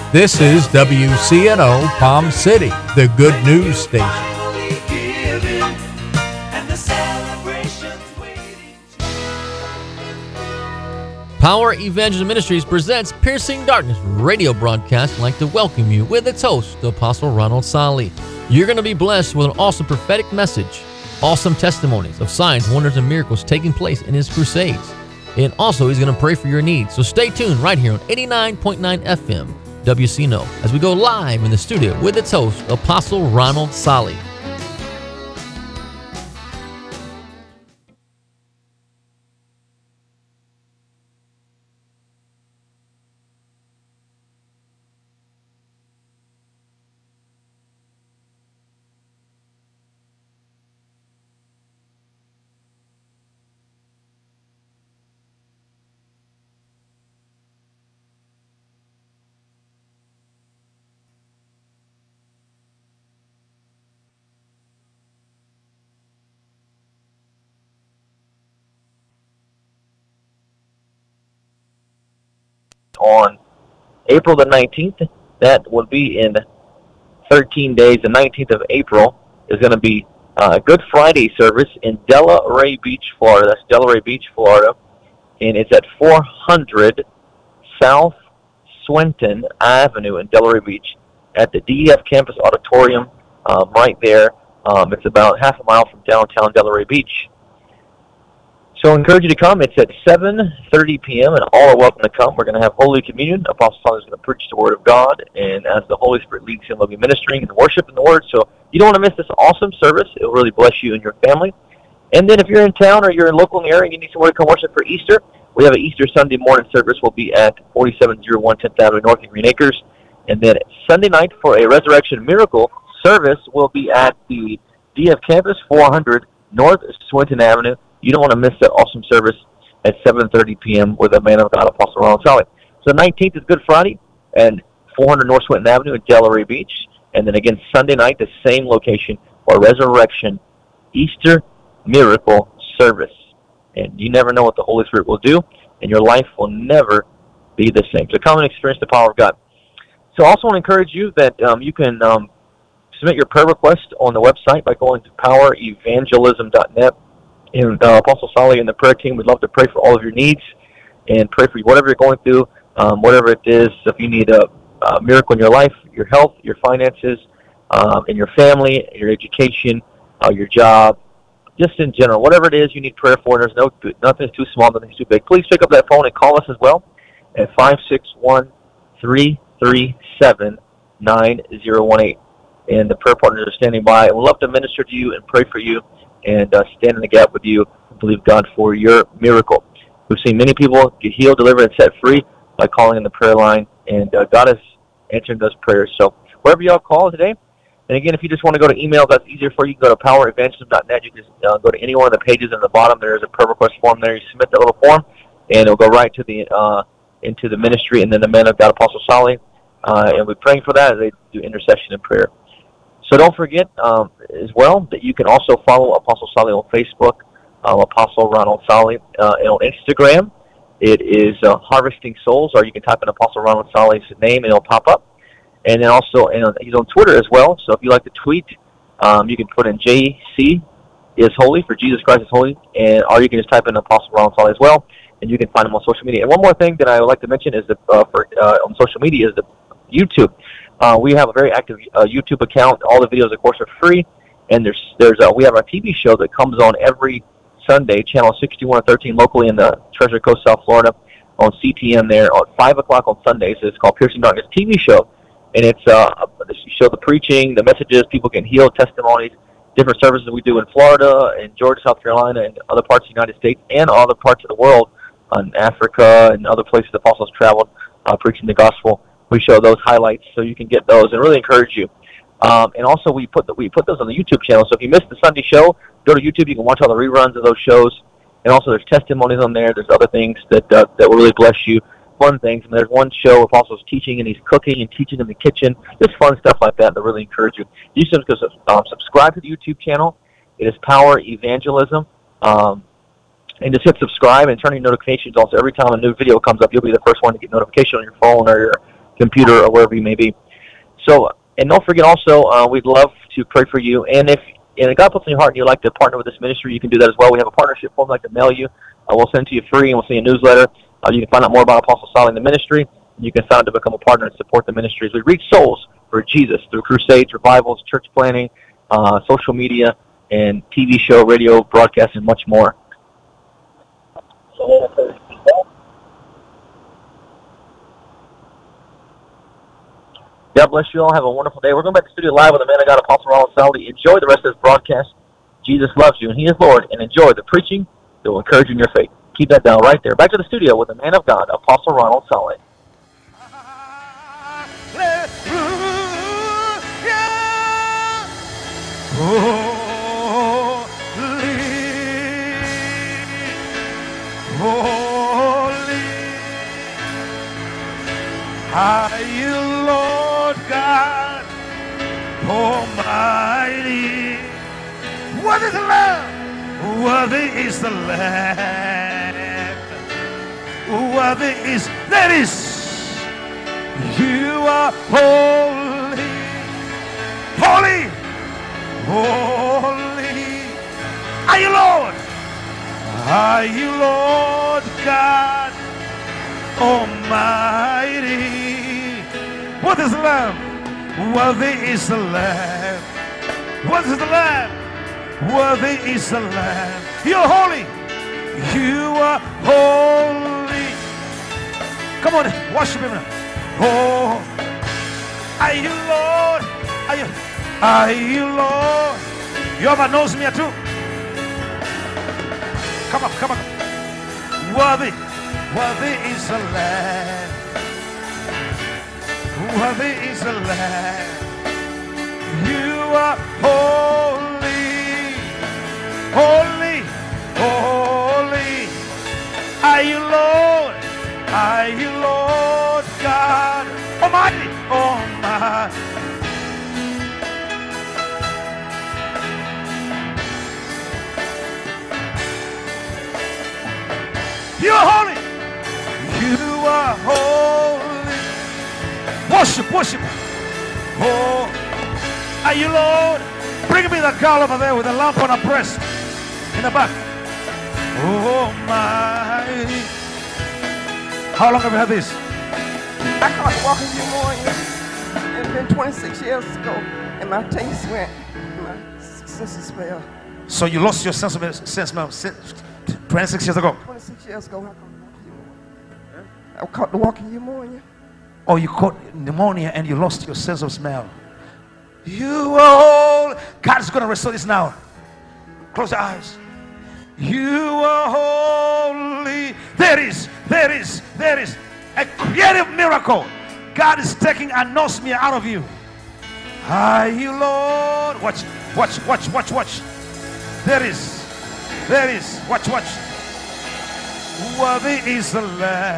This is WCNO Palm City, the good news station. Power Evangelism Ministries presents Piercing Darkness radio broadcast. I'd like to welcome you with its host, Apostle Ronald Sali. You're going to be blessed with an awesome prophetic message, awesome testimonies of signs, wonders, and miracles taking place in his crusades. And also, he's going to pray for your needs. So stay tuned right here on 89.9 FM, WCNO, as we go live in the studio with its host, Apostle Ronald Sali. On April the 19th, that will be in 13 days. The 19th of April is going to be a Good Friday service in Delray Beach, Florida. That's Delray Beach, Florida. And it's at 400 South Swinton Avenue in Delray Beach at the DEF Campus Auditorium right there. It's about half a mile from downtown Delray Beach. So I encourage you to come. It's at 7:30 p.m. and all are welcome to come. We're going to have Holy Communion. Apostle Sali is going to preach the Word of God, and as the Holy Spirit leads him, we'll be ministering and worshiping the Word. So you don't want to miss this awesome service. It will really bless you and your family. And then if you're in town or you're local in the area and you need somewhere to come worship for Easter, we have an Easter Sunday morning service. We'll be at 4701 10th Avenue North in Green Acres. And then Sunday night for a Resurrection Miracle service will be at the DF Campus, 400 North Swinton Avenue. You don't want to miss that awesome service at 7:30 p.m. with a man of God, Apostle Ronald Sali. So the 19th is Good Friday and 400 North Swinton Avenue in Delray Beach. And then again, Sunday night, the same location for Resurrection Easter Miracle service. And you never know what the Holy Spirit will do, and your life will never be the same. So come and experience the power of God. So I also want to encourage you that you can submit your prayer request on the website by going to powerevangelism.net. And Apostle Sali and the prayer team would love to pray for all of your needs and pray for whatever you're going through, whatever it is. If you need a miracle in your life, your health, your finances, in your family, your education, your job, just in general, whatever it is you need prayer for, there's nothing's too small, nothing's too big. Please pick up that phone and call us as well at 561-337-9018. And the prayer partners are standing by. And we'd love to minister to you and pray for you and stand in the gap with you and believe God for your miracle. We've seen many people get healed, delivered, and set free by calling in the prayer line, and God is answering those prayers. So wherever y'all call today, and again, if you just want to go to email, that's easier for you. Go to powerevangelism.net. You can just go to any one of the pages in the bottom. There's a prayer request form there. You submit that little form, and it'll go right to the into the ministry, and then the man of God, Apostle Sali, and we're praying for that as they do intercession and prayer. So don't forget as well that you can also follow Apostle Sali on Facebook, Apostle Ronald Sali, and on Instagram. It is Harvesting Souls, or you can type in Apostle Ronald Sali's name and it'll pop up. And then also, he's on Twitter as well, so if you like to tweet, you can put in JC is Holy, for Jesus Christ is Holy, or you can just type in Apostle Ronald Sali as well, and you can find him on social media. And one more thing that I would like to mention is that on social media is the YouTube. We have a very active YouTube account. All the videos, of course, are free. And we have our TV show that comes on every Sunday, channel 6113, locally in the Treasure Coast, South Florida, on CTN there at 5 o'clock on Sundays. It's called Piercing Darkness TV show. And it's you show the preaching, the messages, people can heal, testimonies, different services we do in Florida, and Georgia, South Carolina, and other parts of the United States, and other parts of the world, in Africa and other places the apostles traveled, preaching the gospel. We show those highlights so you can get those and really encourage you. And also we put those on the YouTube channel. So if you missed the Sunday show, go to YouTube. You can watch all the reruns of those shows. And also there's testimonies on there. There's other things that will really bless you. Fun things. And there's one show Apostle's teaching, and he's cooking and teaching in the kitchen. Just fun stuff like that really encourage you. You should subscribe to the YouTube channel. It is Power Evangelism. And just hit subscribe and turn your notifications on. So every time a new video comes up, you'll be the first one to get notification on your phone or your computer or wherever you may be. So, and don't forget also, we'd love to pray for you. And if God puts in your heart and you'd like to partner with this ministry, you can do that as well. We have a partnership form I'd like to mail you. We'll send it to you free, and we'll send you a newsletter. You can find out more about Apostle Solly and the ministry. You can sign up to become a partner and support the ministry as we reach souls for Jesus through crusades, revivals, church planning, social media, and TV show, radio, broadcast, and much more. God bless you all. Have a wonderful day. We're going back to the studio live with the man of God, Apostle Ronald Solly. Enjoy the rest of this broadcast. Jesus loves you, and He is Lord. And enjoy the preaching that will encourage you in your faith. Keep that down right there. Back to the studio with the man of God, Apostle Ronald Solly. Holy are you, Lord God Almighty. Worthy is the Lamb, worthy is the Lamb, worthy is, that is, you are holy, holy, holy. Are you Lord? Are you Lord God Almighty? What is the Lamb? Worthy is the Lamb. What is the Lamb? Worthy is the Lamb. You're holy. You are holy. Come on, worship Him now. Oh, are you Lord? Are you Lord? You ever knows me too? Come on, come on. Worthy, worthy is the Lamb. Worthy is the Lamb. You are holy, holy, holy. Are you Lord? Are you Lord God Almighty? Almighty. You are holy. You are holy. Worship, worship. Oh, are you Lord? Bring me the girl over there with the lamp on her breast in the back. Oh my. How long have you had this? I started walking you morning, and then 26 years ago, and my taste went, my senses failed. So you lost your sense of smell 26 years ago? 26 years ago, I caught the walking pneumonia. Oh, you caught pneumonia and you lost your sense of smell. You are holy. God is going to restore this now. Close your eyes. You are holy. There is a creative miracle. God is taking anosmia out of you. Are you Lord? Watch. There is. Watch. Worthy is the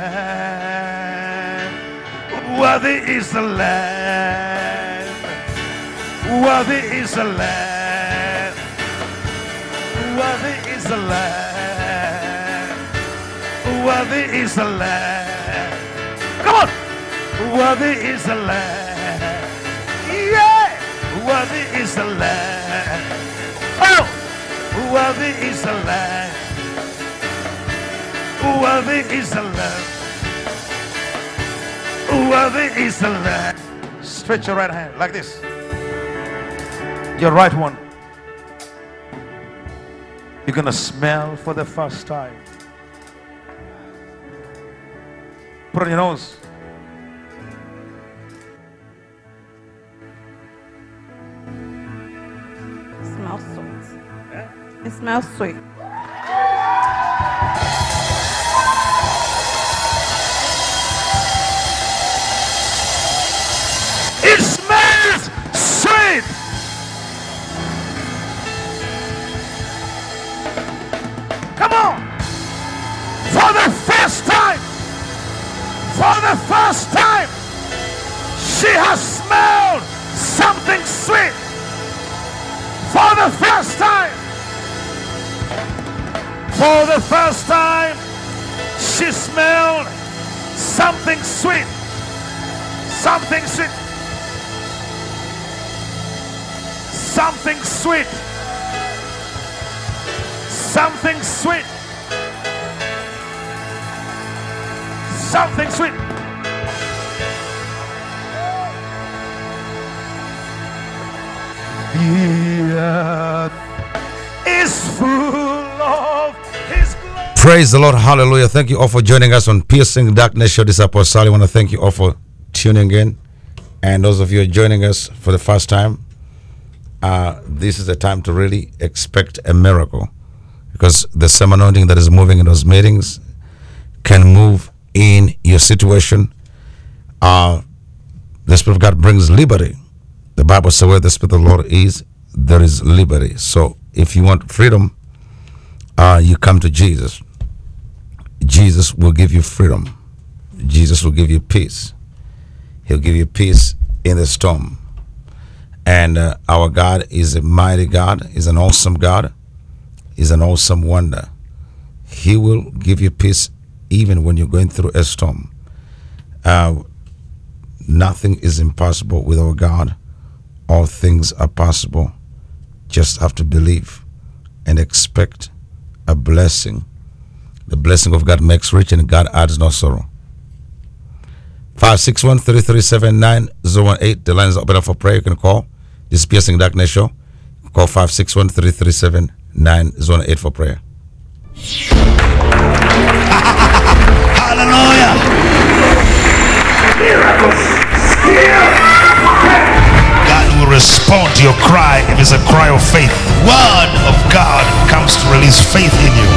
Lamb. Worthy is the Lamb. Worthy is the Lamb. Worthy is the Lamb. Worthy is the Lamb. Come on. Worthy is the Lamb. Yeah. Worthy is the Lamb. Oh. Worthy is the Lamb. Worthy is the Lamb. Worthy is the Lamb. Stretch your right hand like this. Your right one. You're going to smell for the first time. Put on your nose. It smells sweet. It smells sweet. It smells sweet. Come on. For the first time, she has smelled something sweet. For the first time, she smelled something sweet. Something sweet. Something sweet. Something sweet. Something sweet. The earth is full of His glory. Praise the Lord. Hallelujah. Thank you all for joining us on Piercing Darkness Show. This is Apostle Sally. I want to thank you all for tuning in. And those of you who are joining us for the first time, this is the time to really expect a miracle, because the same anointing that is moving in those meetings can move in your situation. The Spirit of God brings liberty. The Bible says where the Spirit of the Lord is, there is liberty. So if you want freedom, you come to Jesus. Jesus will give you freedom. Jesus will give you peace. He'll give you peace in the storm. And our God is a mighty God. He's an awesome God. He's an awesome wonder. He will give you peace even when you're going through a storm. Nothing is impossible with our God. All things are possible. Just have to believe and expect a blessing. The blessing of God makes rich and God adds no sorrow. 561-337-9018. The line is open up for prayer. You can call. This is Piercing Darkness Show. Call 561-337-9018 for prayer. Hallelujah. Miracles. God will respond to your cry if it's a cry of faith. Word of God comes to release faith in you.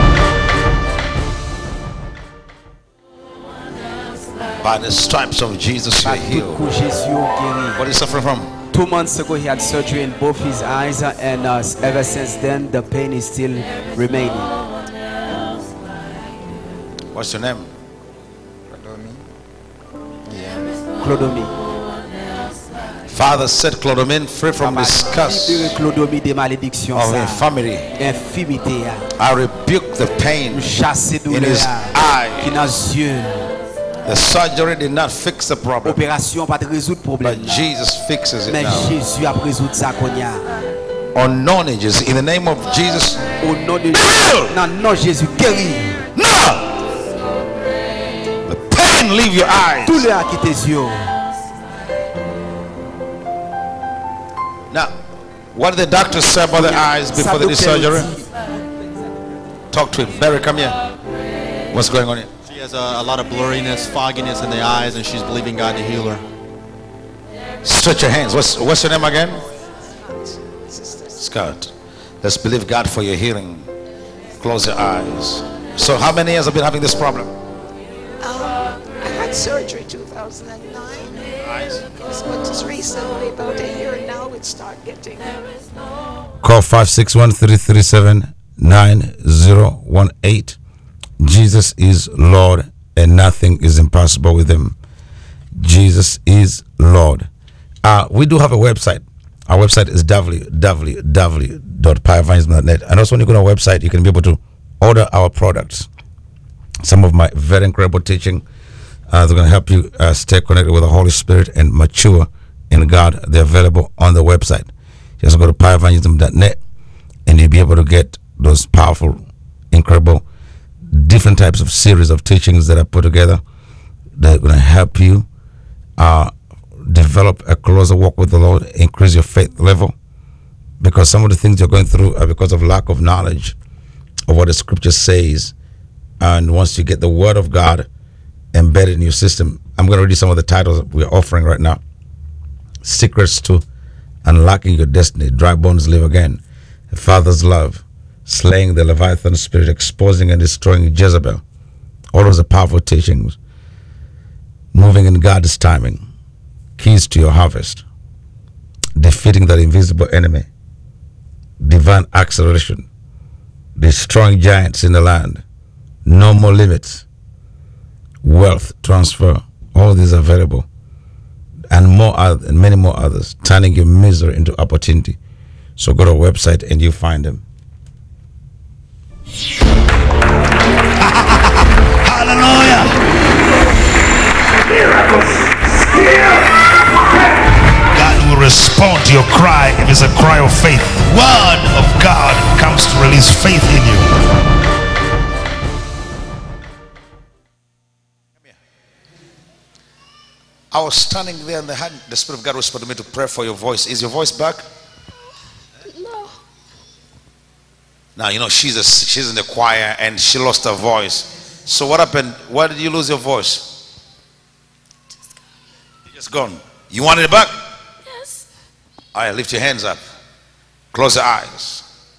By the stripes of Jesus, you are healed. What are you suffering from? 2 months ago, he had surgery in both his eyes, and ever since then, the pain is still remaining. What's your name? Clodomie. Father, set Clodomine free from this curse Clodomie des malédictions. of infirmity. Infimité. I rebuke the pain Chasser in his qui eye. n'a yeux. The surgery did not fix the problem, Opération pas de résoudre problème. but Jesus fixes it Mais now. Jésus a résoudre ça qu'on y a. Unknown ages, in the name of Jesus. Au nom de Jésus. Non, non, Jésus guérit. No! The pain leave your eyes. Tout le a quitté tes yeux. Now, what did the doctor say about the eyes before they did surgery? Talk to him. Barry, come here. What's going on here? She has a lot of blurriness, fogginess in the eyes, and she's believing God to heal her. Stretch your hands. What's your name again? Scott. Let's believe God for your healing. Close your eyes. So how many years have been having this problem? I had surgery 2009. But just recently, about a year now, it started getting. Call 561-337-9018. Jesus is Lord and nothing is impossible with him. Jesus is Lord. We do have a website. Our website is www.powerevangelism.net. And also when you go to our website, you can be able to order our products. Some of my very incredible teaching. They're going to help you stay connected with the Holy Spirit and mature in God. They're available on the website. Just go to powerevangelism.net and you'll be able to get those powerful, incredible, different types of series of teachings that I put together that are going to help you develop a closer walk with the Lord, increase your faith level, because some of the things you're going through are because of lack of knowledge of what the scripture says. And once you get the word of God embedded in your system, I'm going to read you some of the titles we're offering right now. Secrets to Unlocking Your Destiny, Dry Bones Live Again, A Father's Love, Slaying the Leviathan Spirit, Exposing and Destroying Jezebel. All those are powerful teachings. Moving in God's Timing, Keys to Your Harvest, Defeating that Invisible Enemy, Divine Acceleration, Destroying Giants in the Land, No More Limits, Wealth Transfer. All these are available, and more other, and many more others. Turning your misery into opportunity. So go to our website and you find them. Hallelujah. Miracles. your cry, if it's a cry of faith, word of God comes to release faith in you. I was standing there and the Spirit of God whispered to me to pray for your voice. Is your voice back? No. Now, you know, she's in the choir and she lost her voice. So what happened? Why did you lose your voice? Just gone. You wanted it back? Yes. All right, lift your hands up. Close your eyes.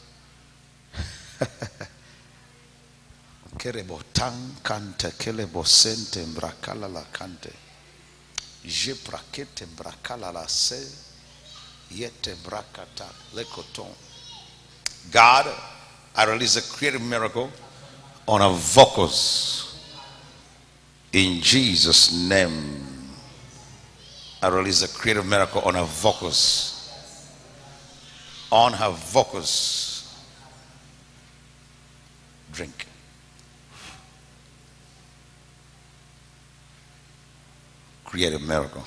Kerebo tang kante kelebo sente mbrakala la kante. Je prakete brakala la se yete brakata lekoton. God, I release a creative miracle on our vocals. In Jesus' name. I release a creative miracle on her vocals. On her vocals. Drink. Creative miracle.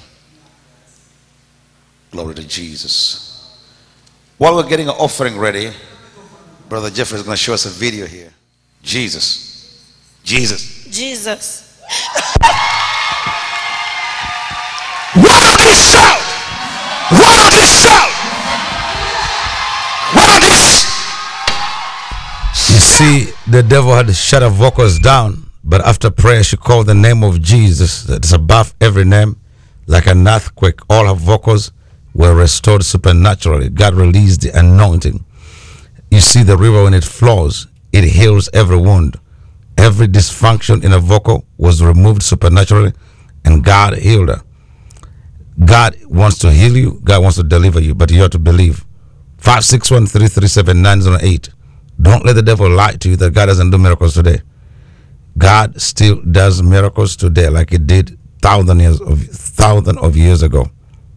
Glory to Jesus. While we're getting an offering ready, Brother Jeffrey is going to show us a video here. Jesus. Jesus. Jesus. Wildly shout! Wildly shout! Wildly You see, the devil had shut her vocals down, but after prayer, she called the name of Jesus that is above every name. Like an earthquake, all her vocals were restored supernaturally. God released the anointing. You see, the river, when it flows, it heals every wound. Every dysfunction in a vocal was removed supernaturally, and God healed her. God wants to heal you. God wants to deliver you, but you have to believe. 561-337-908. Don't let the devil lie to you that God doesn't do miracles today. God still does miracles today like he did thousands of years ago.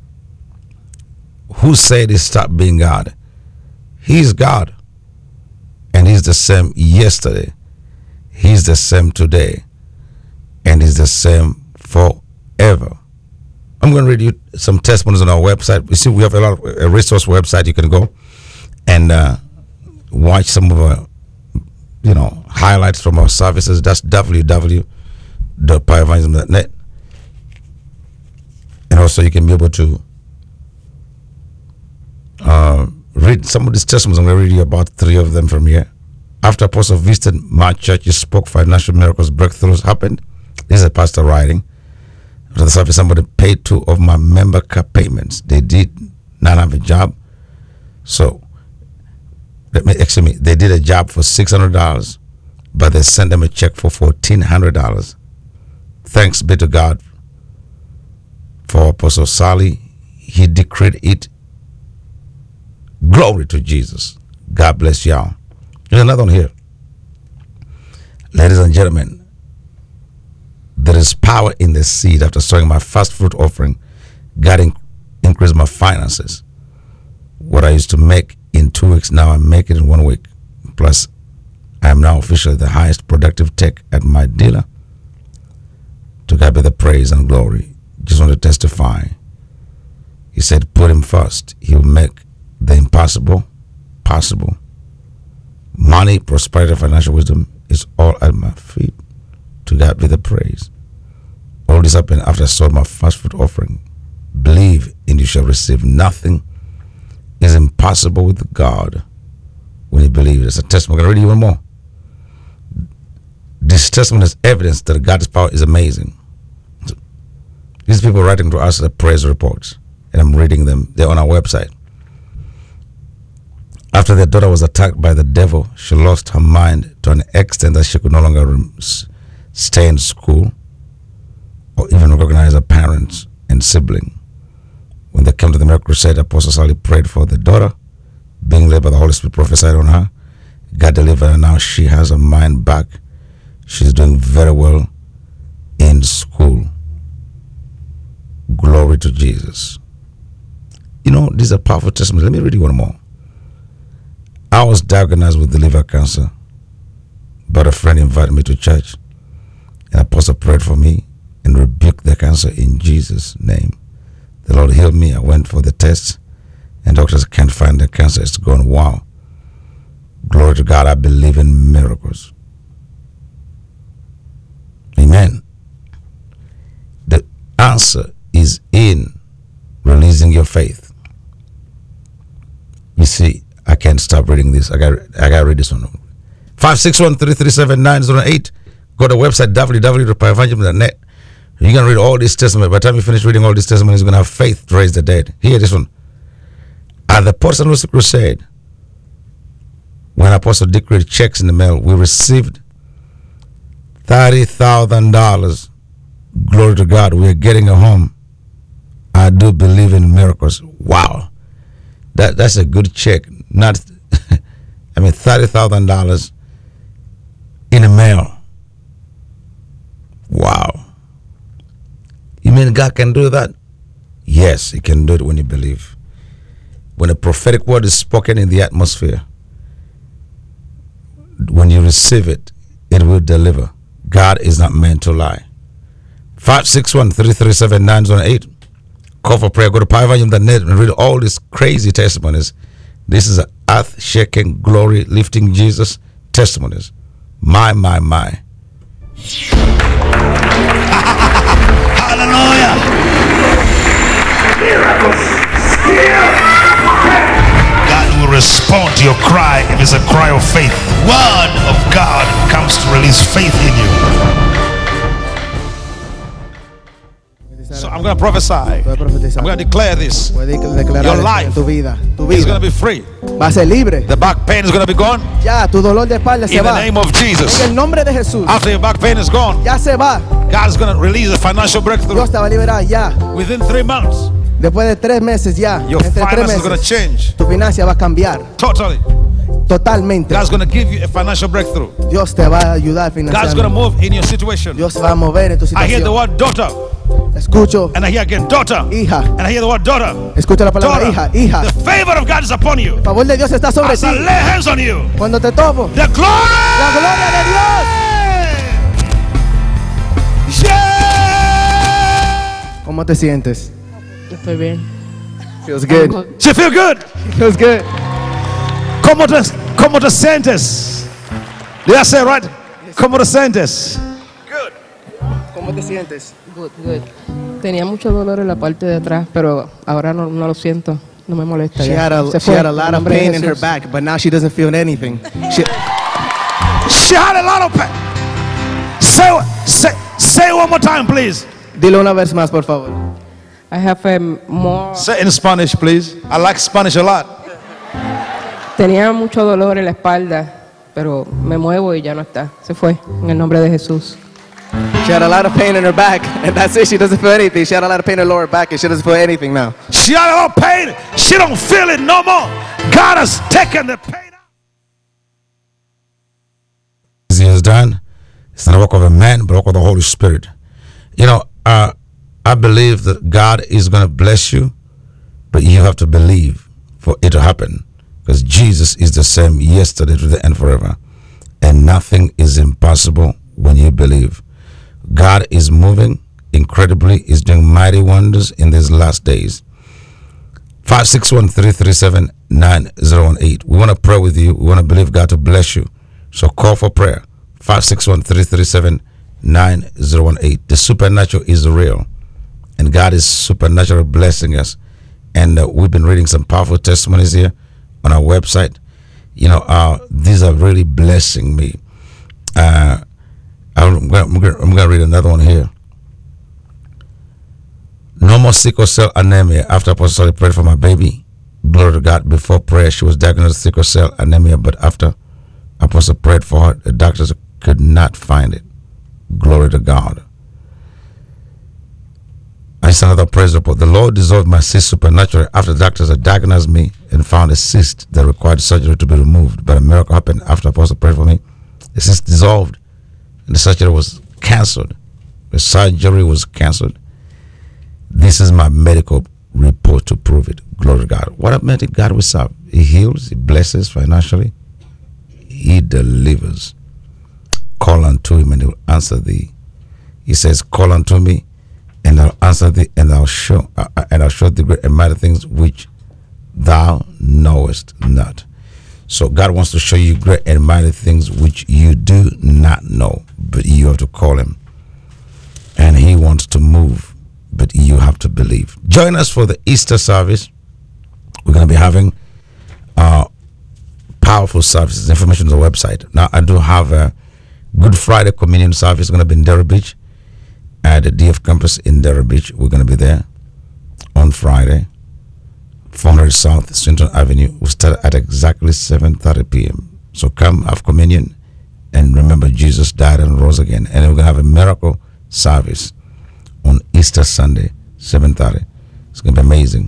Who said he stopped being God? He's God. And he's the same yesterday. He's the same today. And he's the same forever. I'm going to read you some testimonies on our website. You see, we have a resource website. You can go and watch some of our, highlights from our services. That's www.powerevangelism.net. And also you can be able to read some of these testimonies. I'm going to read you about 3 of them from here. After Apostle visited my church, he spoke, financial miracles, breakthroughs happened. This is a pastor writing. After the service, somebody paid 2 of my member car payments. They did not have a job. So, they did a job for $600, but they sent them a check for $1,400. Thanks be to God for Apostle Sally. He decreed it. Glory to Jesus. God bless y'all. There's another one here. Ladies and gentlemen, there is power in the seed. After sowing my first fruit offering, God increased my finances. What I used to make in 2 weeks, now I make it in 1 week. Plus, I am now officially the highest productive tech at my dealer. To God be the praise and glory. Just want to testify. He said, put him first. He will make the impossible possible. Money, prosperity, financial wisdom is all at my feet. To God be the praise. All this happened after I sold my first fruit offering. Believe and you shall receive. Nothing is impossible with God when you believe. It's a testimony. I'm going to read you one more. This testimony is evidence that God's power is amazing. These people writing to us the praise reports, and I'm reading them. They're on our website. After their daughter was attacked by the devil, she lost her mind to an extent that she could no longer stay in school or even recognize her parents and sibling. When they came to the Miracle Crusade, Apostle Sally prayed for the daughter, being led by the Holy Spirit, prophesied on her. God delivered her. Now she has her mind back. She's doing very well in school. Glory to Jesus. These are powerful testimonies. Let me read you one more. I was diagnosed with liver cancer, but a friend invited me to church. An apostle prayed for me and rebuked the cancer in Jesus' name. The Lord healed me. I went for the tests, and doctors can't find the cancer. It's gone. Wow. Glory to God. I believe in miracles. Amen. The answer is in releasing your faith. You see, I can't stop reading this. I got to read this one. 561-337-908. Go to the website www.powerevangelism.net. You're going to read all this testimony. By the time you finish reading all these testimonies, you're going to have faith to raise the dead. Hear this one. At the Port St. Lucie Crusade, when Apostle Dick read checks in the mail, we received $30,000. Glory to God. We are getting a home. I do believe in miracles. Wow. That's a good check. Not, I mean, $30,000 in the mail. Wow. You mean God can do that? Yes, He can do it when you believe. When a prophetic word is spoken in the atmosphere, when you receive it, it will deliver. God is not meant to lie. 561-337-908. Call for prayer. Go to powerevangelism.net and read all these crazy testimonies. This is an earth-shaking, glory-lifting Jesus testimonies. My. Hallelujah. God will respond to your cry if it's a cry of faith. Word of God comes to release faith in you. So I'm going to prophesy. I'm going to declare this. Your life is going to be free. Va a ser libre. The back pain is going to be gone. Ya, tu dolor de espalda se In the va. name of Jesus. En el nombre de Jesús. After your back pain is gone, Ya se va. God is going to release a financial breakthrough. Dios te va a liberar ya. Within 3 months. Después de 3 meses ya. Your Entre 3 finances is going to meses. change. Tu financia va a cambiar. Totally. Totalmente. God's going to give you a financial breakthrough. Dios te va a ayudar God's going to financieramente. move in your situation. Dios va a mover en tu I hear the situación. word daughter. Escucho. And I hear again daughter. Hija. And I hear the word daughter. Escucho la palabra hija. Hija. The favor of God is upon you. El favor de Dios está sobre As ti. I lay hands on you. Cuando te tomo. The glory. La gloria de Dios. Yeah. ¿Cómo te sientes? Estoy bien. Feels good. She feel good. Feels good. ¿Cómo te sientes? Did I say it right? ¿Cómo te sientes? ¿Cómo te sientes? Good, good. Tenía mucho dolor en la parte de atrás, pero ahora no lo siento. No me molesta. She ya. had a, Se she fue. had a lot En of nombre de pain in her Jesús. back, but now she doesn't feel anything. She had a lot of pain. Say one more time, please. Dilo una vez más, por favor. I have more. Say in Spanish, please. I like Spanish a lot. Tenía mucho dolor en la espalda, pero me muevo y ya no está. Se fue. En el nombre de Jesús. She had a lot of pain in her back, and that's it. She doesn't feel anything. She had a lot of pain in her lower back, and she doesn't feel anything now. She had a lot of pain. She don't feel it no more. God has taken the pain out. He has done. It's not a work of a man, but a work of the Holy Spirit. You know, I believe that God is going to bless you, but you have to believe for it to happen, because Jesus is the same yesterday, today, and forever, and nothing is impossible when you believe. God is moving incredibly, is doing mighty wonders in these last days. 561-337-9018. We want to pray with you. We want to believe God to bless you. So call for prayer. 561-337-9018. The supernatural is real, and God is supernaturally blessing us. And we've been reading some powerful testimonies here on our website. You know, these are really blessing me. I'm going to read another one here. No more sickle cell anemia. After Apostle prayed for my baby, glory to God, before prayer she was diagnosed with sickle cell anemia, but after Apostle prayed for her, the doctors could not find it. Glory to God. I sent another praise report. The Lord dissolved my cyst supernaturally after the doctors had diagnosed me and found a cyst that required surgery to be removed. But a miracle happened after Apostle prayed for me. The cyst dissolved and the surgery was canceled. The surgery was canceled. This is my medical report to prove it. Glory to God. What a mighty God we serve. He heals, He blesses financially, He delivers. Call unto Him and He will answer thee. He says, call unto me and I'll answer thee, and I'll show thee great and mighty things which thou knowest not. So God wants to show you great and mighty things which you do not know, but you have to call him. And he wants to move, but you have to believe. Join us for the Easter service. We're going to be having powerful services. Information on the website. Now, I do have a Good Friday communion service. Going to be in Derry Beach at the DF campus in Derry Beach. We're going to be there on Friday, 400 South Central Avenue. We start at exactly 7:30 p.m. So come have communion and remember Jesus died and rose again. And we're going to have a miracle service on Easter Sunday, 7:30. It's going to be amazing.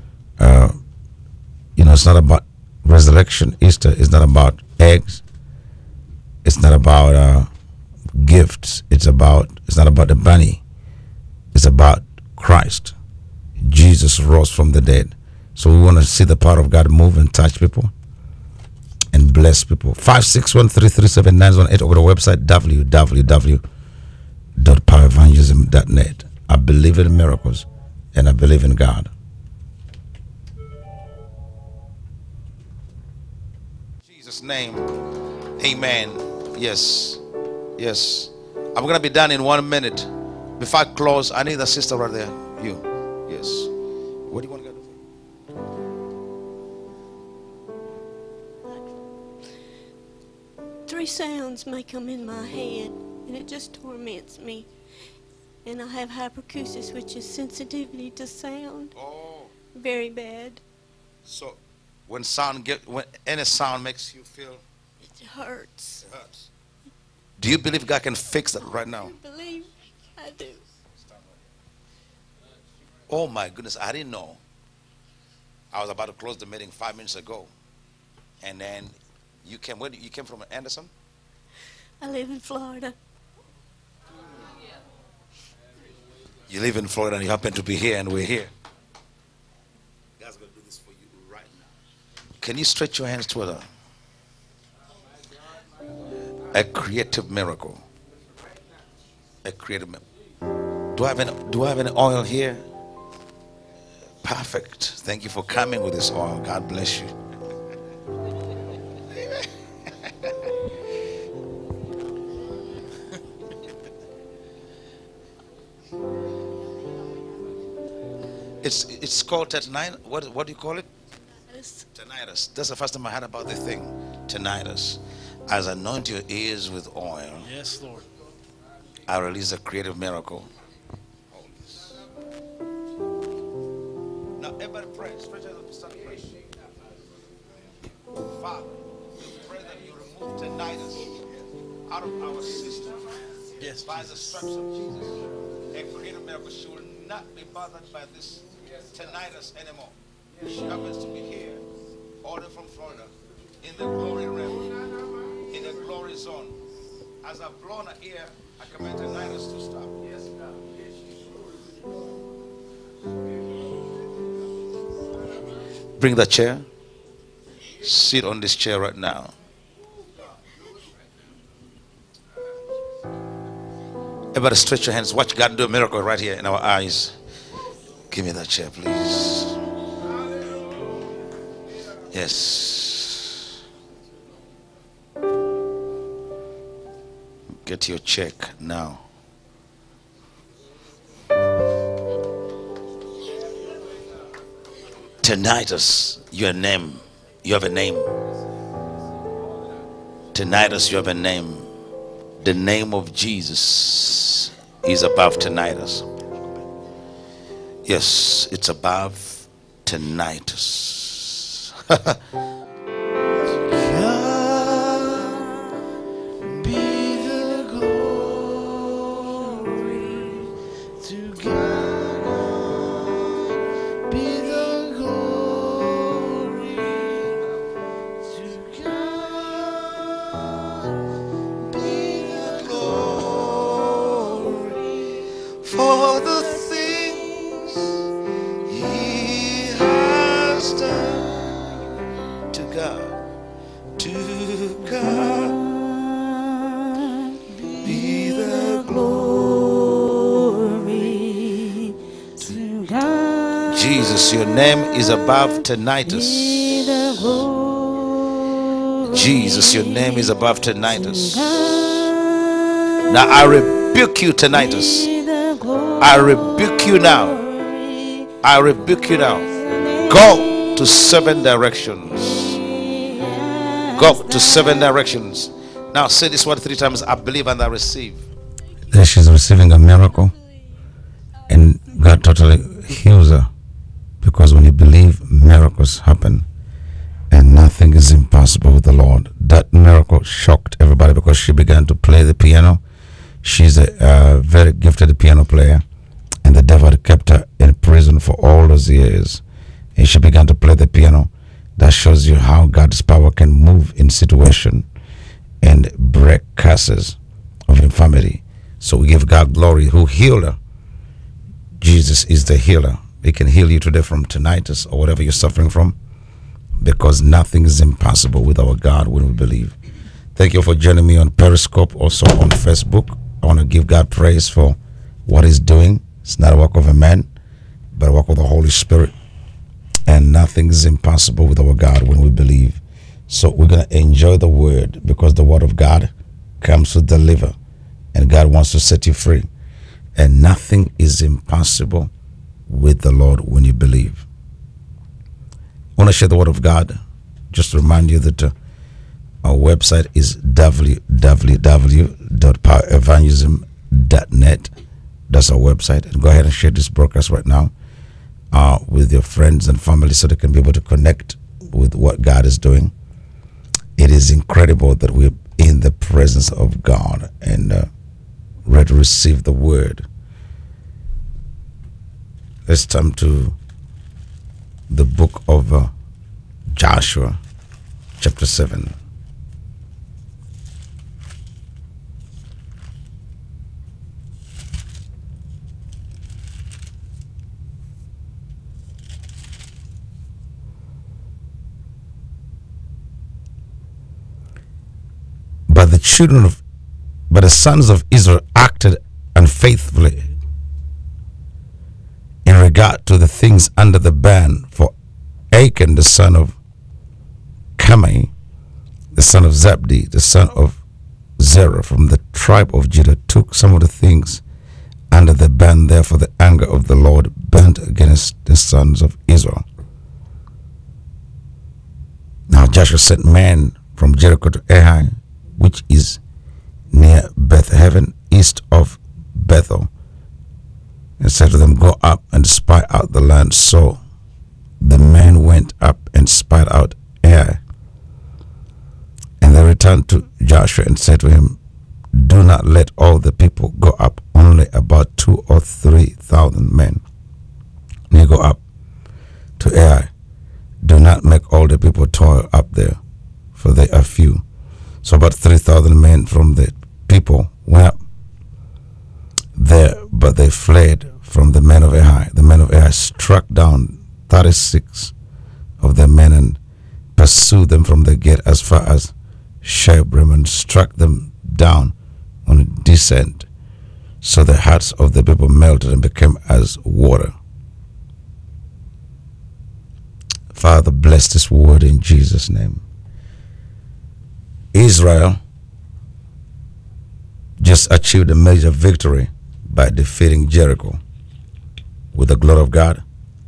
It's not about resurrection. Easter is not about eggs. It's not about gifts. It's not about the bunny. It's about Christ. Jesus rose from the dead. So we want to see the power of God move and touch people and bless people. 561-337-918 over the website www.powerevangelism.net. I believe in miracles and I believe in God. In Jesus' name, amen. Yes. I'm going to be done in 1 minute. Before I close, I need a sister right there. You. Yes. What do you want to go do? Three sounds may come in my head, and it just torments me. And I have hyperacusis, which is sensitivity to sound. Oh. Very bad. So, when any sound makes you feel, it hurts. It hurts. Do you believe God can fix that right now? I believe I do. Oh my goodness, I didn't know. I was about to close the meeting 5 minutes ago, and then you came. Where you came from? Anderson? I live in Florida. You live in Florida and you happen to be here and we're here. God's going to do this for you right now. Can you stretch your hands toward her? A creative miracle. A creative miracle. Do I have any oil here? Perfect. Thank you for coming with this oil. God bless you. It's called tinnitus. What do you call it? Tinnitus. That's the first time I heard about the thing. Tinnitus. As I anoint your ears with oil. Yes, Lord. I release a creative miracle. Now everybody pray. Stretch out and start praying. Father, we pray that you remove tinnitus out of our system. Yes. By the stripes of Jesus. A creative miracle. She will not be bothered by this tinnitus anymore. She happens to be here, all the way from Florida, in the glory realm, in the glory zone. As I've blown her ear, I command tinnitus to stop. Yes, God. Bring the chair. Sit on this chair right now. Everybody stretch your hands. Watch God do a miracle right here in our eyes. Give me that chair, please. Yes. Get your check now. Tinnitus, your name. You have a name. Tinnitus, you have a name. The name of Jesus is above tinnitus. Yes, it's above tinnitus. For the things he has done, to God be the glory, to God Jesus, your name is above tinnitus. Jesus, your name is above tinnitus. Now I rebuke you, tinnitus. I rebuke you now. I rebuke you now. Go to 7 directions. Go to 7 directions. Now say this word 3 times. I believe and I receive. That she's receiving a miracle, and God totally heals her, because when you believe, miracles happen, and nothing is impossible with the Lord. That miracle shocked everybody because she began to play the piano. She's a very gifted piano player, and the devil had kept her in prison for all those years, and she began to play the piano. That shows you how God's power can move in situation and break curses of infirmity. So we give God glory, who healed her. Jesus is the healer. He can heal you today from tinnitus or whatever you're suffering from, because nothing is impossible with our God when we believe. Thank you for joining me on Periscope, also on Facebook. I want to give God praise for what He's doing. It's not a work of a man, but a work of the Holy Spirit. And nothing is impossible with our God when we believe. So we're going to enjoy the word, because the word of God comes to deliver, and God wants to set you free. And nothing is impossible with the Lord when you believe. I want to share the word of God. Just to remind you that our website is www.powerevangelism.net. That's our website. And go ahead and share this broadcast right now with your friends and family, so they can be able to connect with what God is doing. It is incredible that we're in the presence of God and ready to receive the word. Let's turn to the book of Joshua, chapter 7. But the sons of Israel acted unfaithfully in regard to the things under the ban. For Achan, the son of Carmi, the son of Zabdi, the son of Zerah, from the tribe of Judah, took some of the things under the ban. Therefore the anger of the Lord burnt against the sons of Israel. Now Joshua sent men from Jericho to Ai, which is near Beth-haven, east of Bethel, and said to them, go up and spy out the land. So the men went up and spied out Ai. And they returned to Joshua and said to him, do not let all the people go up, only about 2,000 or 3,000 men. When you go up to Ai, do not make all the people toil up there, for they are few. So about 3,000 men from the people went up there, but they fled from the men of Ai. The men of Ai struck down 36 of their men and pursued them from the gate as far as Shebrim, and struck them down on a descent. So the hearts of the people melted and became as water. Father, bless this word in Jesus' name. Israel just achieved a major victory by defeating Jericho with the glory of God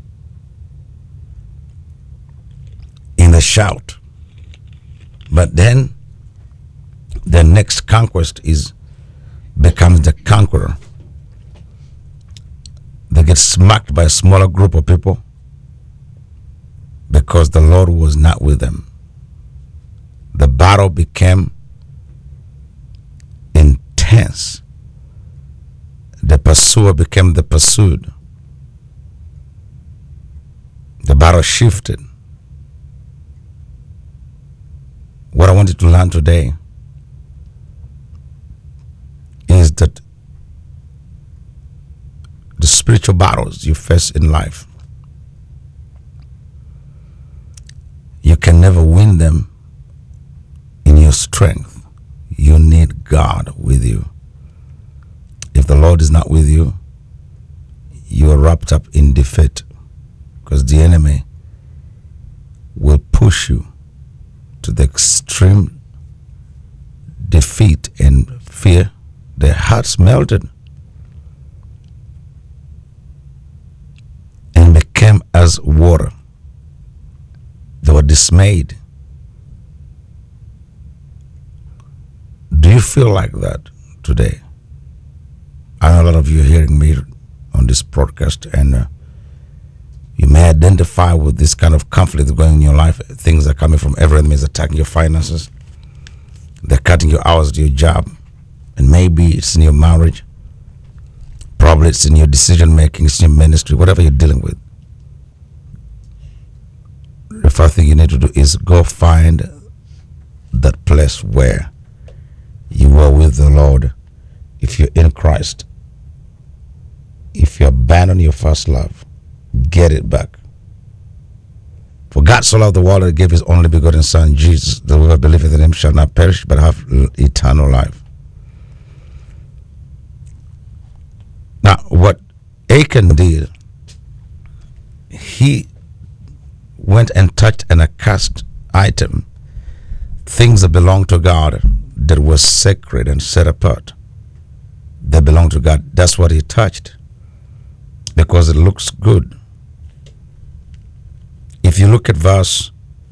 in a shout. But then the next conquest becomes the conqueror. They get smacked by a smaller group of people because the Lord was not with them. The battle became intense. The pursuer became the pursued. The battle shifted. What I want you to learn today is that the spiritual battles you face in life, you can never win them in your strength. You need God with you. If the Lord is not with you, you are wrapped up in defeat. because the enemy will push you to the extreme defeat and fear. Their hearts melted and became as water. They were dismayed. Do you feel like that today? I know a lot of you are hearing me on this broadcast, and you may identify with this kind of conflict going in your life. Things are coming from every enemy, is attacking your finances. They're cutting your hours to your job, and maybe it's in your marriage. Probably it's in your decision making, it's in your ministry, whatever you're dealing with. The first thing you need to do is go find that place where you were with the Lord. If you're in Christ, if you abandon your first love, get it back. For God so loved the world that he gave his only begotten Son, Jesus, that whoever believeth in him shall not perish but have eternal life. Now, what Achan did, he went and touched an accursed item, things that belong to God, that was sacred and set apart. They belong to God. That's what he touched, because it looks good. If you look at verse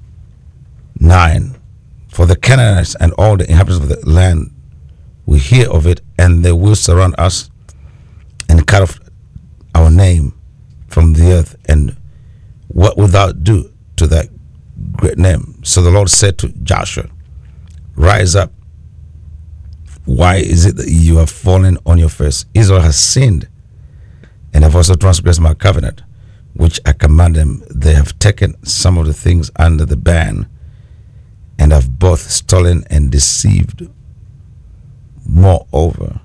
9, for the Canaanites and all the inhabitants of the land will hear of it, and they will surround us and cut off our name from the earth. And what will thou do to that great name? So the Lord said to Joshua, rise up. Why is it that you have fallen on your face? Israel has sinned and have also transgressed my covenant, which I command them. They have taken some of the things under the ban, and have both stolen and deceived. Moreover,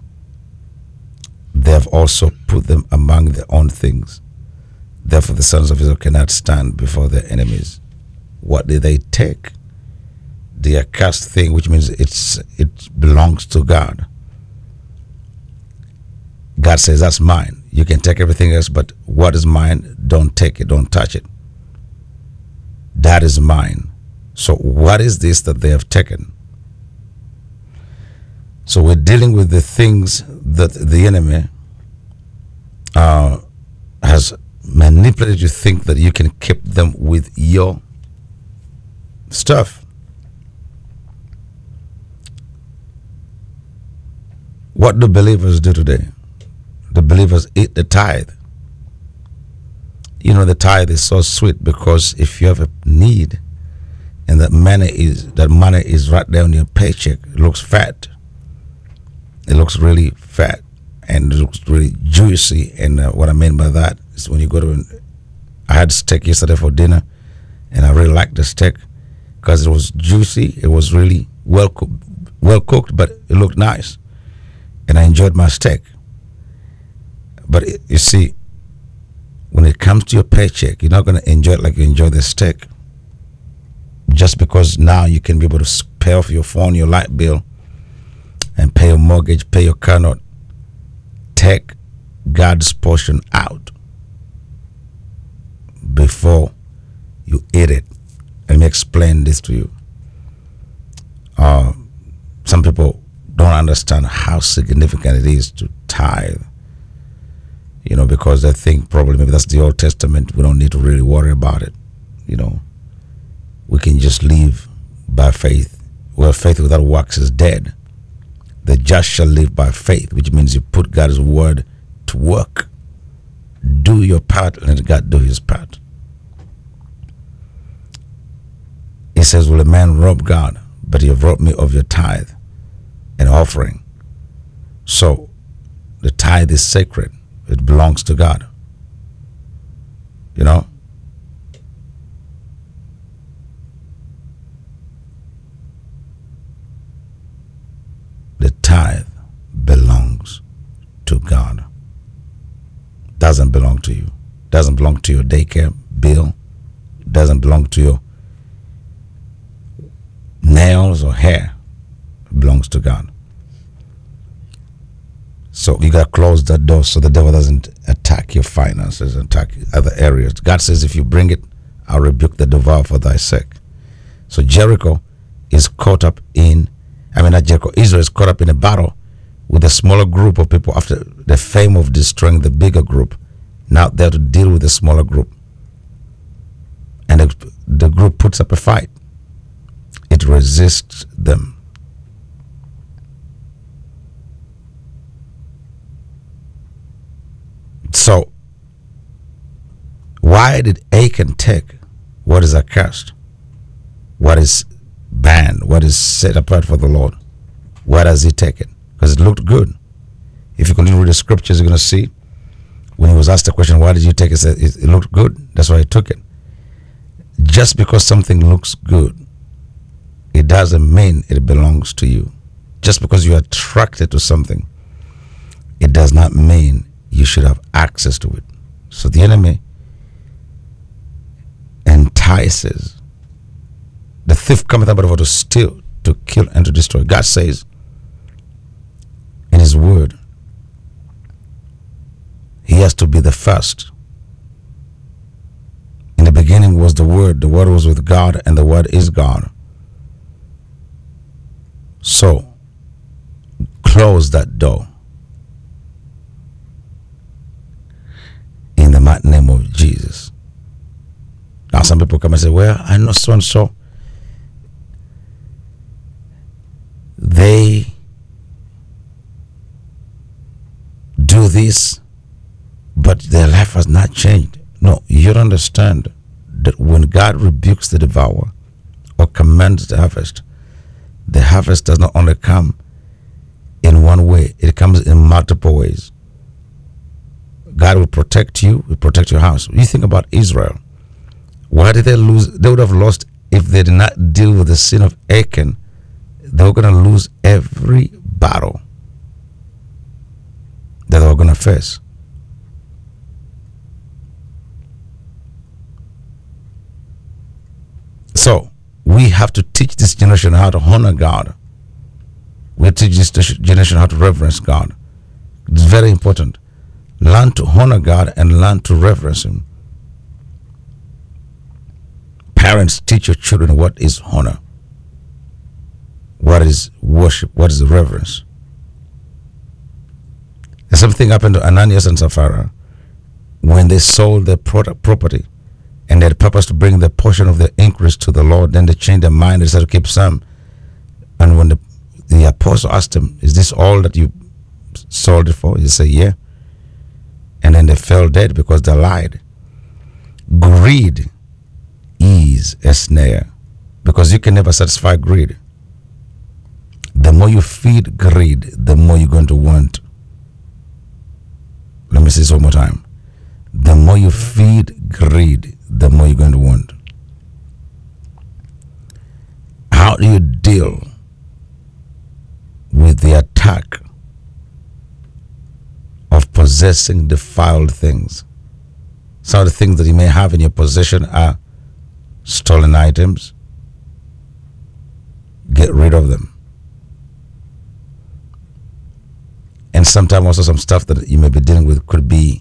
they have also put them among their own things. Therefore the sons of Israel cannot stand before their enemies. What did they take? The accursed thing, which means it belongs to God. God says, that's mine. You can take everything else, but what is mine, don't take it, don't touch it. That is mine. So what is this that they have taken? So we're dealing with the things that the enemy has manipulated you to think that you can keep them with your stuff. What do believers do today? The believers eat the tithe. You know, the tithe is so sweet, because if you have a need and that money is right there on your paycheck, it looks fat. It looks really fat and it looks really juicy. And what I mean by that is when you go to, I had steak yesterday for dinner, and I really liked the steak because it was juicy. It was really well cooked, but it looked nice. And I enjoyed my steak. But you see, when it comes to your paycheck, you're not going to enjoy it like you enjoy the steak. Just because now you can be able to pay off your phone, your light bill, and pay your mortgage, pay your car note. Take God's portion out before you eat it. Let me explain this to you. Some people don't understand how significant it is to tithe. You know, because they think probably maybe that's the Old Testament. We don't need to really worry about it. You know, we can just live by faith. Well, faith without works is dead. The just shall live by faith, which means you put God's word to work. Do your part and let God do his part. He says, will a man rob God? But you have robbed me of your tithe and offering. So the tithe is sacred. It belongs to God. You know? The tithe belongs to God. Doesn't belong to you. Doesn't belong to your daycare bill. Doesn't belong to your nails or hair. It belongs to God. So you got to close that door so the devil doesn't attack your finances and attack other areas. God says, if you bring it, I'll rebuke the devourer for thy sake. So Jericho is caught up in, not Jericho, Israel is caught up in a battle with a smaller group of people after the fame of destroying the bigger group. Now they have to deal with the smaller group. And the group puts up a fight. It resists them. So, why did Achan take what is accursed, what is banned, what is set apart for the Lord? Why does he take it? Because it looked good. If you continue to read the scriptures, you're going to see when he was asked the question, why did you take it? He said, it looked good. That's why he took it. Just because something looks good, it doesn't mean it belongs to you. Just because you're attracted to something, it does not mean you should have access to it. So the enemy entices. The thief cometh about to steal, to kill, and to destroy. God says in his word, he has to be the first. In the beginning was the Word was with God, and the Word is God. So, close that door in the mighty name of Jesus. Now, some people come and say, well, I know so and so. They do this, but their life has not changed. No, you don't understand that when God rebukes the devourer or commands the harvest does not only come in one way, it comes in multiple ways. God will protect you, will protect your house. You think about Israel. Why did they lose? They would have lost if they did not deal with the sin of Achan. They were going to lose every battle that they were going to face. So, we have to teach this generation how to honor God. We teach this generation how to reverence God. It's very important. Learn to honor God and learn to reverence Him. Parents, teach your children what is honor, what is worship, what is reverence. The same thing happened to Ananias and Sapphira when they sold their property. And they had purpose to bring the portion of the increase to the Lord. Then they changed their mind. They said to keep some. And when the apostle asked him, is this all that you sold it for? He said, yeah. And then they fell dead because they lied. Greed is a snare because you can never satisfy greed. The more you feed greed, the more you're going to want. Let me say this one more time. The more you feed greed, the more you're going to want. How do you deal with the attack of possessing defiled things? Some of the things that you may have in your possession are stolen items. Get rid of them. And sometimes also some stuff that you may be dealing with could be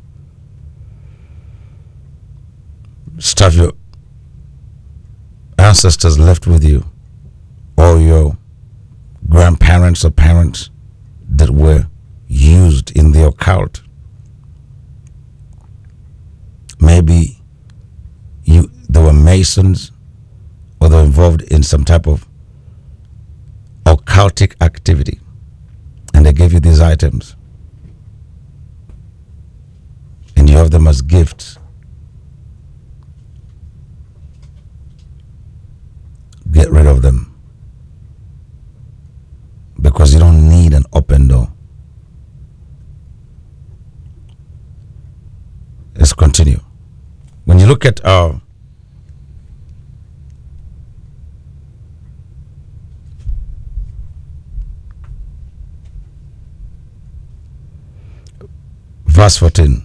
stuff your ancestors left with you, or your grandparents or parents that were used in the occult. Maybe they were Masons, or they were involved in some type of occultic activity, and they gave you these items, and you have them as gifts. Get rid of them, because you don't need an open door. Let's continue. When you look at verse 14.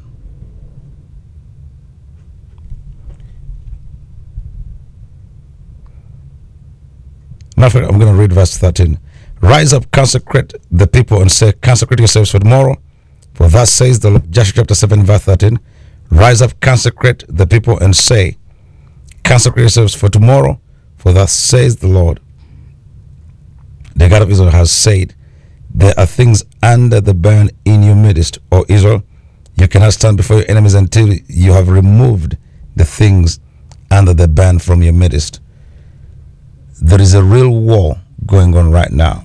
Matter of fact, I'm going to read verse 13. Rise up, consecrate the people, and say, consecrate yourselves for tomorrow. For thus says the Lord. Joshua chapter 7, verse 13. Rise up, consecrate the people, and say, consecrate yourselves for tomorrow, for thus says the Lord. The God of Israel has said, there are things under the ban in your midst, O Israel. You cannot stand before your enemies until you have removed the things under the ban from your midst. There is a real war going on right now,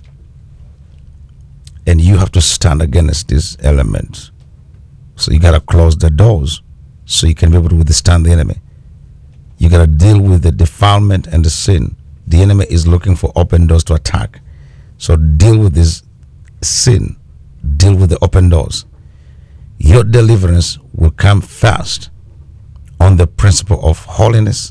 and you have to stand against these elements. So you got to close the doors so you can be able to withstand the enemy. You got to deal with the defilement and the sin. The enemy is looking for open doors to attack. So deal with this sin. Deal with the open doors. Your deliverance will come fast on the principle of holiness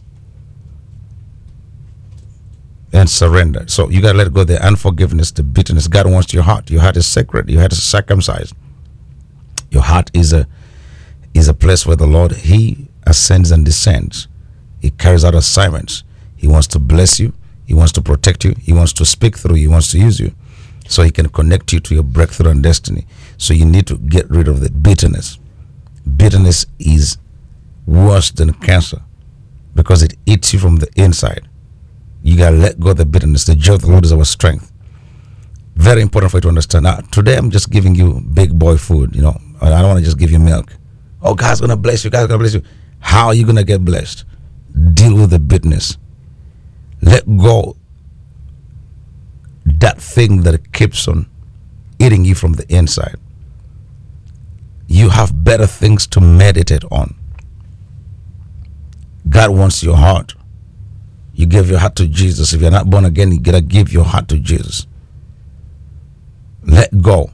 and surrender. So you got to let go of the unforgiveness, the bitterness. God wants your heart. Your heart is sacred. Your heart is circumcised. Your heart is a place where the Lord, He ascends and descends. He carries out assignments. He wants to bless you. He wants to protect you. He wants to speak through you. He wants to use you so He can connect you to your breakthrough and destiny. So you need to get rid of the bitterness. Bitterness is worse than cancer because it eats you from the inside. You got to let go of the bitterness. The joy of the Lord is our strength. Very important for you to understand. Now, today I'm just giving you big boy food, you know. I don't want to just give you milk. Oh, God's going to bless you. God's going to bless you. How are you going to get blessed? Deal with the bitterness. Let go that thing that keeps on eating you from the inside. You have better things to meditate on. God wants your heart. You give your heart to Jesus. If you're not born again, you gotta give your heart to Jesus. Let go.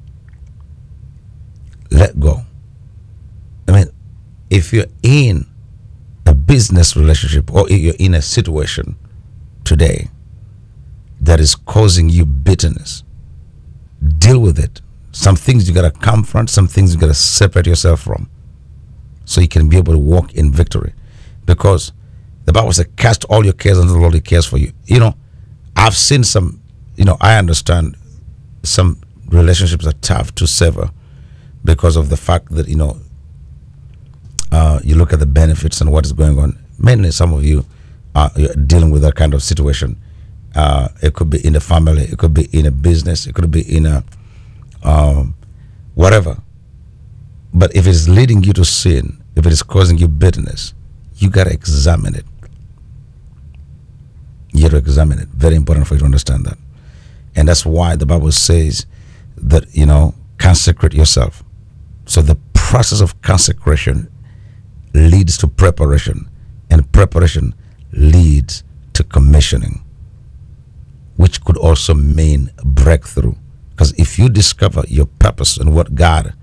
Let go. I mean, if you're in a business relationship or you're in a situation today that is causing you bitterness, deal with it. Some things you gotta confront, some things you gotta separate yourself from so you can be able to walk in victory. Because the Bible says, cast all your cares unto the Lord, He cares for you. You know, I've seen some, you know, I understand some relationships are tough to sever because of the fact that, you know, you look at the benefits and what is going on. Mainly some of you are dealing with that kind of situation. It could be in a family, it could be in a business, it could be in a whatever. But if it's leading you to sin, if it is causing you bitterness, you got to examine it. You have to examine it. Very important for you to understand that. And that's why the Bible says that, you know, consecrate yourself. So the process of consecration leads to preparation, and preparation leads to commissioning, which could also mean breakthrough. Because if you discover your purpose and what God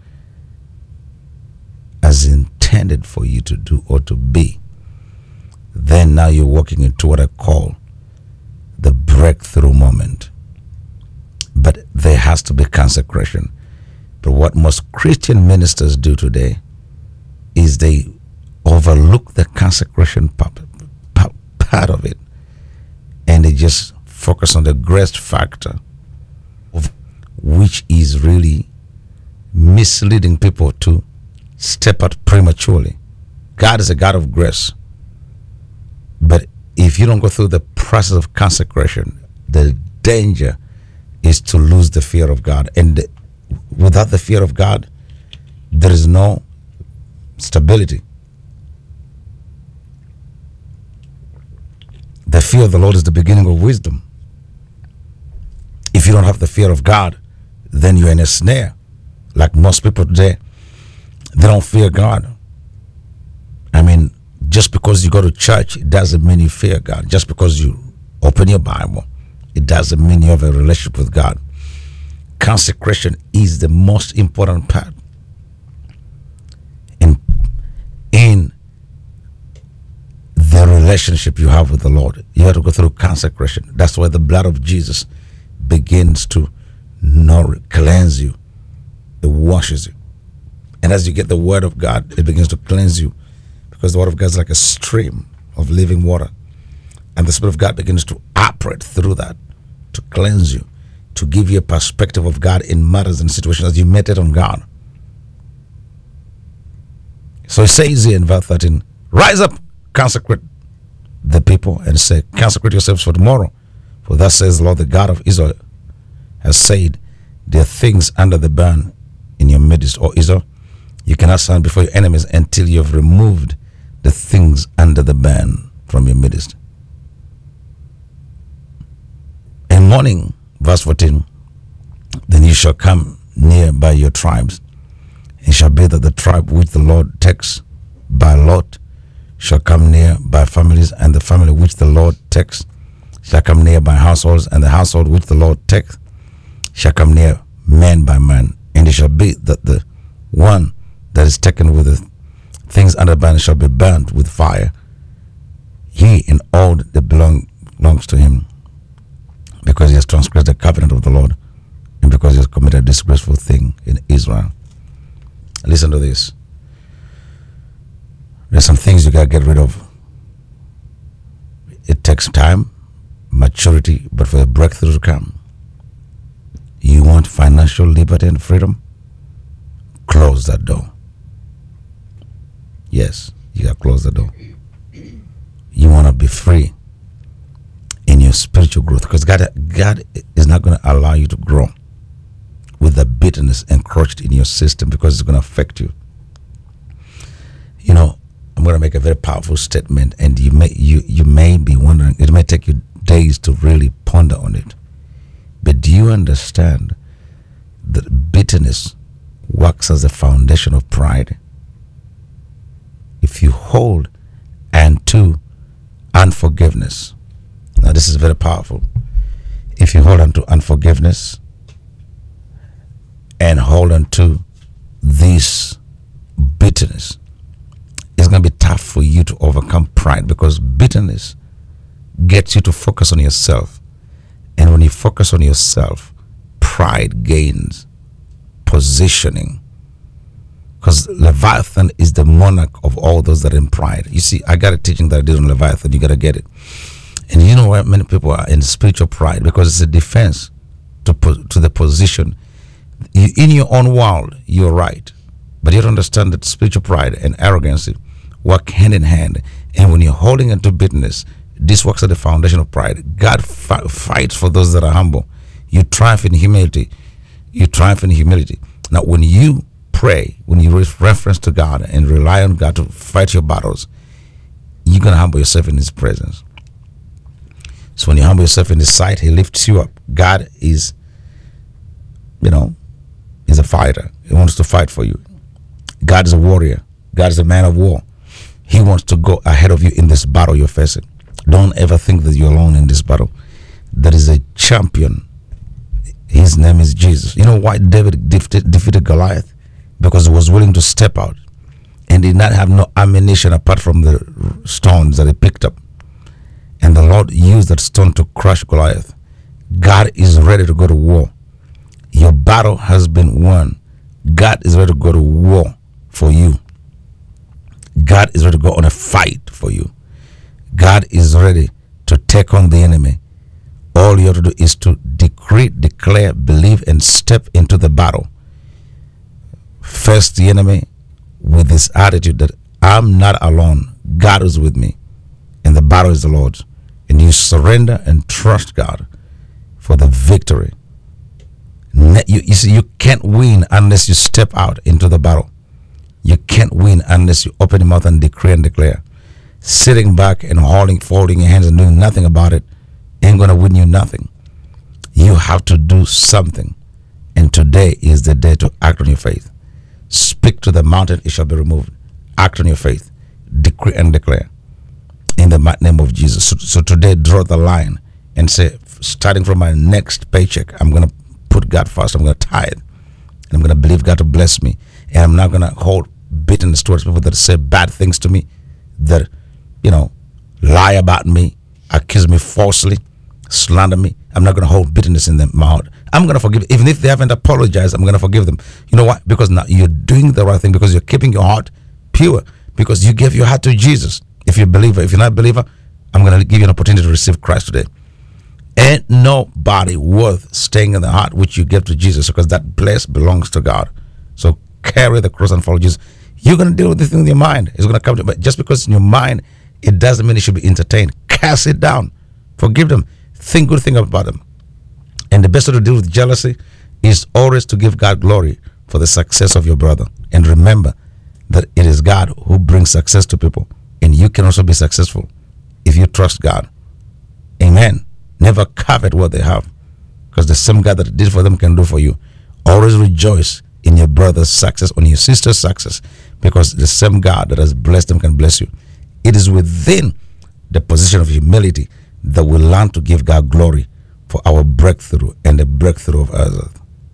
has intended for you to do or to be, then now you're walking into what I call the breakthrough moment. But there has to be consecration. But what most Christian ministers do today is they overlook the consecration part of it, and they just focus on the grace factor, which is really misleading people to step out prematurely. God is a God of grace. But if you don't go through the process of consecration, the danger is to lose the fear of God. And without the fear of God, there is no stability. The fear of the Lord is the beginning of wisdom. If you don't have the fear of God, then you're in a snare. Like most people today, they don't fear God. I mean, just because you go to church, it doesn't mean you fear God. Just because you open your Bible, it doesn't mean you have a relationship with God. Consecration is the most important part. In the relationship you have with the Lord, you have to go through consecration. That's why the blood of Jesus begins to cleanse you. It washes you. And as you get the word of God, it begins to cleanse you, because the word of God is like a stream of living water. And the Spirit of God begins to operate through that to cleanse you, to give you a perspective of God in matters and situations as you meditate on God. So it says here in verse 13, rise up, consecrate the people, and say, consecrate yourselves for tomorrow. For thus says the Lord, the God of Israel, has said, there are things under the ban in your midst, O Israel. You cannot stand before your enemies until you have removed the things under the ban from your midst. In morning, verse 14, then you shall come near by your tribes. It shall be that the tribe which the Lord takes by lot shall come near by families, and the family which the Lord takes shall come near by households, and the household which the Lord takes shall come near man by man. And it shall be that the one that is taken with the things under ban shall be burnt with fire, he and all that belongs to him, because he has transgressed the covenant of the Lord, and because he has committed a disgraceful thing in Israel. Listen to this. There's some things you gotta get rid of. It takes time, maturity, but for a breakthrough to come, you want financial liberty and freedom? Close that door. Yes, you gotta close the door. You want to be free in your spiritual growth, because God is not going to allow you to grow with the bitterness encroached in your system, because it's going to affect you. You know, I'm going to make a very powerful statement, and you may be wondering, it may take you days to really ponder on it. But do you understand that bitterness works as a foundation of pride? If you hold and to unforgiveness, now this is very powerful. If you hold on to unforgiveness and hold on to this bitterness, it's going to be tough for you to overcome pride, because bitterness gets you to focus on yourself. And when you focus on yourself, pride gains positioning. Because Leviathan is the monarch of all those that are in pride. You see, I got a teaching that I did on Leviathan. You got to get it. And you know why many people are in spiritual pride? Because it's a defense to the position. In your own world, you're right. But you don't understand that spiritual pride and arrogance work hand in hand. And when you're holding into bitterness, this works at the foundation of pride. God fights for those that are humble. You triumph in humility. You triumph in humility. Now, when you pray, when you raise reference to God and rely on God to fight your battles, you're going to humble yourself in His presence. So when you humble yourself in His sight, He lifts you up. God is, is a fighter. He wants to fight for you. God is a warrior. God is a man of war. He wants to go ahead of you in this battle you're facing. Don't ever think that you're alone in this battle. There is a champion. His name is Jesus. You know why David defeated Goliath? Because he was willing to step out and did not have no ammunition apart from the stones that he picked up. And the Lord used that stone to crush Goliath. God is ready to go to war. Your battle has been won. God is ready to go to war for you. God is ready to go on a fight for you. God is ready to take on the enemy. All you have to do is to decree, declare, believe, and step into the battle. Face the enemy with this attitude that I'm not alone. God is with me, and the battle is the Lord's. And you surrender and trust God for the victory. You see, you can't win unless you step out into the battle. You can't win unless you open your mouth and decree and declare. Sitting back and folding your hands and doing nothing about it ain't going to win you nothing. You have to do something. And today is the day to act on your faith. Speak to the mountain, it shall be removed. Act on your faith. Decree and declare. In the mighty name of Jesus. So today, draw the line and say, starting from my next paycheck, I'm going to put God first. I'm going to tithe. And I'm going to believe God to bless me. And I'm not going to hold bitterness towards people that say bad things to me, that, lie about me, accuse me falsely, slander me. I'm not going to hold bitterness in my heart. I'm going to forgive. Even if they haven't apologized, I'm going to forgive them. You know why? Because now you're doing the right thing, because you're keeping your heart pure, because you gave your heart to Jesus. If you're a believer, if you're not a believer, I'm going to give you an opportunity to receive Christ today. Ain't nobody worth staying in the heart which you give to Jesus, because that place belongs to God. So carry the cross and follow Jesus. You're going to deal with the thing with your mind. It's going to come to you. But just because it's in your mind, it doesn't mean it should be entertained. Cast it down. Forgive them. Think good things about them. And the best way to deal with jealousy is always to give God glory for the success of your brother. And remember that it is God who brings success to people. And you can also be successful if you trust God. Amen. Never covet what they have, because the same God that did for them can do for you. Always rejoice in your brother's success, on your sister's success, because the same God that has blessed them can bless you. It is within the position of humility that we learn to give God glory for our breakthrough and the breakthrough of others.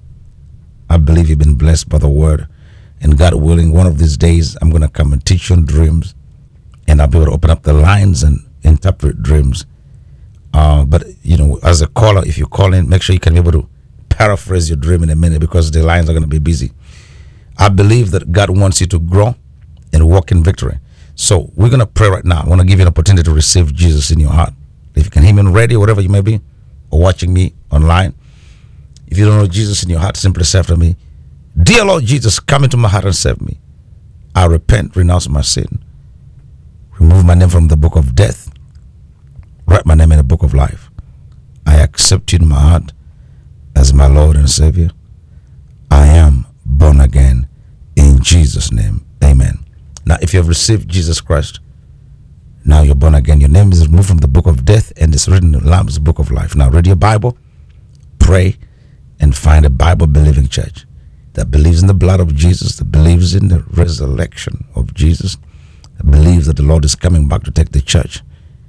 I believe you've been blessed by the word. And God willing, one of these days, I'm going to come and teach you in dreams. And I'll be able to open up the lines and interpret dreams. But, you know, as a caller, if you call in, make sure you can be able to paraphrase your dream in a minute, because the lines are going to be busy. I believe that God wants you to grow and walk in victory. So we're going to pray right now. I want to give you an opportunity to receive Jesus in your heart. If you can hear me on radio, wherever you may be, or watching me online, if you don't know Jesus in your heart, simply say after me, Dear Lord Jesus, come into my heart and save me. I repent, renounce my sin. Remove my name from the book of death. Write my name in the book of life. I accept you in my heart as my Lord and Savior. I am born again in Jesus' name. Amen. Now, if you have received Jesus Christ, now you're born again. Your name is removed from the book of death and it's written in the Lamb's book of life. Now, read your Bible, pray, and find a Bible-believing church that believes in the blood of Jesus, that believes in the resurrection of Jesus, that believes that the Lord is coming back to take the church.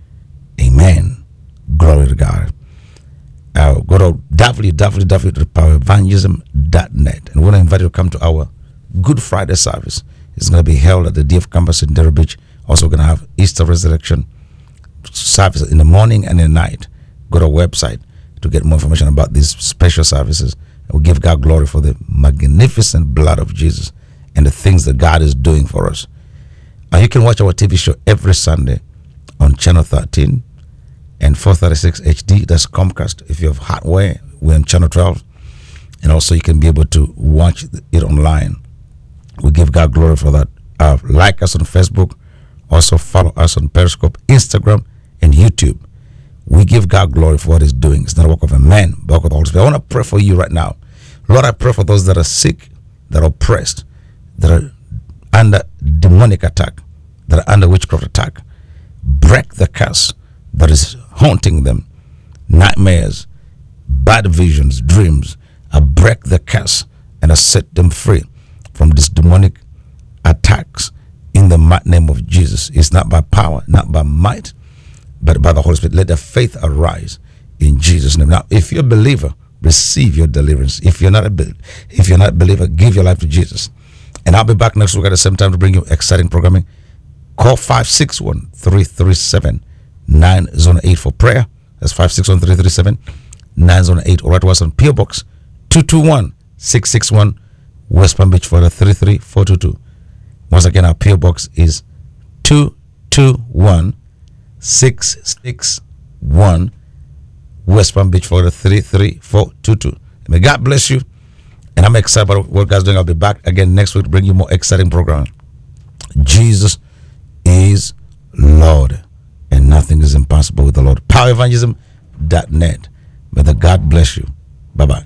Amen. Glory to God. Go to www.powerevangelism.net, and we want to invite you to come to our Good Friday service. It's going to be held at the DF campus in Derry Beach. Also, we're going to have Easter Resurrection service in the morning and in the night. Go to our website to get more information about these special services. We give God glory for the magnificent blood of Jesus and the things that God is doing for us. And you can watch our TV show every Sunday on Channel 13 and 436 HD. That's Comcast. If you have hardware, we're on Channel 12. And also you can be able to watch it online. We give God glory for that. Like us on Facebook. Also follow us on Periscope, Instagram, and YouTube. We give God glory for what He's doing. It's not a work of a man, but a work of the Holy Spirit. I want to pray for you right now. Lord, I pray for those that are sick, that are oppressed, that are under demonic attack, that are under witchcraft attack. Break the curse that is haunting them. Nightmares, bad visions, dreams. I break the curse and I set them free from these demonic attacks in the mighty name of Jesus. It's not by power, not by might, but by the Holy Spirit. Let the faith arise in Jesus' name. Now, if you're a believer, receive your deliverance. If you're not a believer, give your life to Jesus. And I'll be back next week at the same time to bring you exciting programming. Call 561-337-9008 for prayer. That's 561-337-9008. Or write to us on PO Box 221-661 West Palm Beach, Florida 33422. Once again, our PO Box is 221-661 West Palm Beach, Florida 33422. May God bless you. And I'm excited about what God's doing. I'll be back again next week to bring you more exciting program. Jesus is Lord, and nothing is impossible with the Lord. PowerEvangelism.net. May the God bless you. Bye-bye.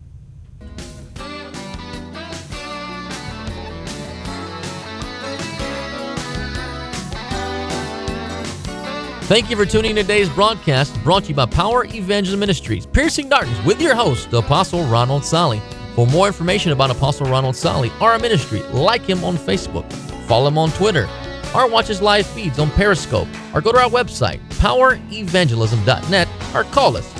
Thank you for tuning in to today's broadcast, brought to you by Power Evangelism Ministries, Piercing Darkness, with your host, Apostle Ronald Sally. For more information about Apostle Ronald Sally or our ministry, like him on Facebook, follow him on Twitter, or watch his live feeds on Periscope, or go to our website, powerevangelism.net, or call us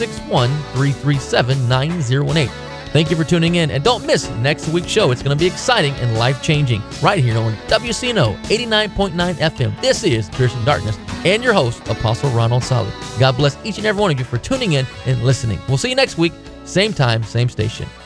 561-337-9018. Thank you for tuning in, and don't miss next week's show. It's going to be exciting and life-changing right here on WCNO 89.9 FM. This is Piercing Darkness, and your host, Apostle Ronald Sally. God bless each and every one of you for tuning in and listening. We'll see you next week, same time, same station.